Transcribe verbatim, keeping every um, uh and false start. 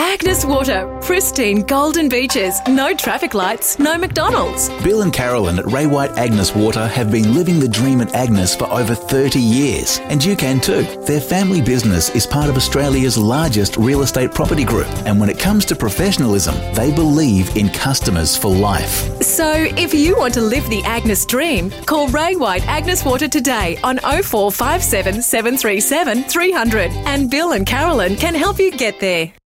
Agnes Water, pristine golden beaches, no traffic lights, no McDonald's. Bill and Carolyn at Ray White Agnes Water have been living the dream at Agnes for over thirty years, and you can too. Their family business is part of Australia's largest real estate property group, and when it comes to professionalism, they believe in customers for life. So if you want to live the Agnes dream, call Ray White Agnes Water today on oh four five seven, seven three seven, three hundred, and Bill and Carolyn can help you get there.